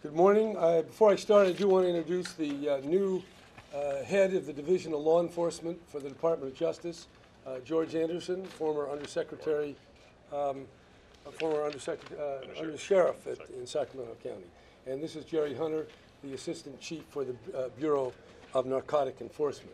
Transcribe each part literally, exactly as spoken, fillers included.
Good morning. Uh, before I start, I do want to introduce the uh, new uh, head of the Division of Law Enforcement for the Department of Justice, uh, George Anderson, former Undersecretary, um, uh, former Undersecretary, uh, Undersheriff at, in Sacramento County. And this is Jerry Hunter, the Assistant Chief for the uh, Bureau of Narcotic Enforcement.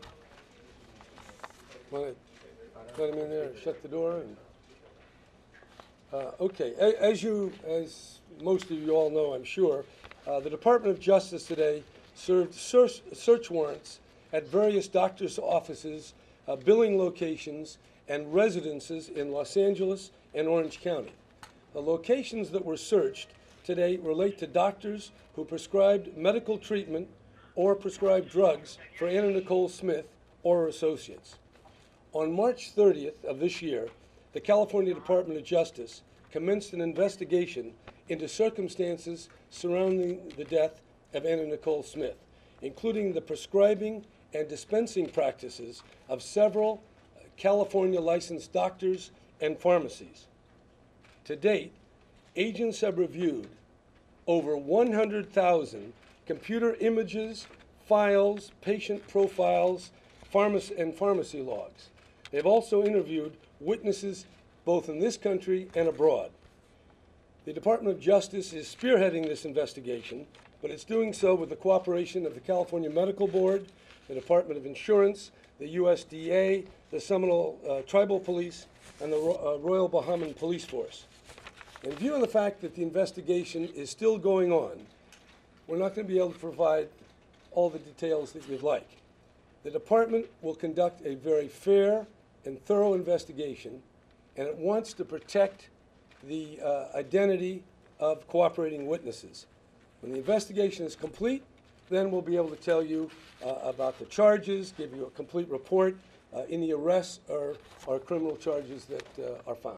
Want to let him in there and shut the door? And, uh, okay, a as you, as most of you all know, I'm sure, Uh, the Department of Justice today served search, search warrants at various doctors' offices, uh, billing locations, and residences in Los Angeles and Orange County. The locations that were searched today relate to doctors who prescribed medical treatment or prescribed drugs for Anna Nicole Smith or her associates. On March thirtieth of this year, the California Department of Justice commenced an investigation into circumstances surrounding the death of Anna Nicole Smith, including the prescribing and dispensing practices of several California licensed doctors and pharmacies. To date, agents have reviewed over one hundred thousand computer images, files, patient profiles, pharmacy, and pharmacy logs. They've also interviewed witnesses both in this country and abroad. The Department of Justice is spearheading this investigation, but it's doing so with the cooperation of the California Medical Board, the Department of Insurance, the U S D A, the Seminole uh, Tribal Police, and the Ro uh, Royal Bahamian Police Force. In view of the fact that the investigation is still going on, we're not going to be able to provide all the details that you'd like. The department will conduct a very fair and thorough investigation, and it wants to protect the uh, identity of cooperating witnesses. When the investigation is complete, then we'll be able to tell you uh, about the charges, give you a complete report, uh, any arrests or, or criminal charges that uh, are found.